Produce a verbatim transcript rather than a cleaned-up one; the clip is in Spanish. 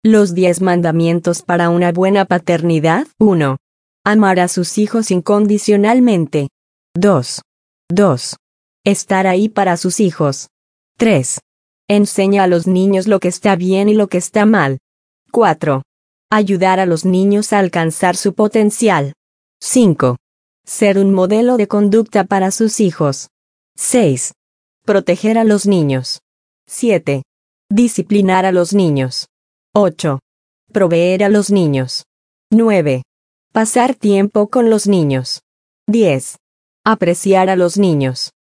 Los diez mandamientos para una buena paternidad. uno. Amar a sus hijos incondicionalmente. dos. dos. Estar ahí para sus hijos. tres. Enseña a los niños lo que está bien y lo que está mal. cuatro. Ayudar a los niños a alcanzar su potencial. cinco. Ser un modelo de conducta para sus hijos. seis. Proteger a los niños. siete. Disciplinar a los niños. ocho. Proveer a los niños. nueve. Pasar tiempo con los niños. diez. Apreciar a los niños.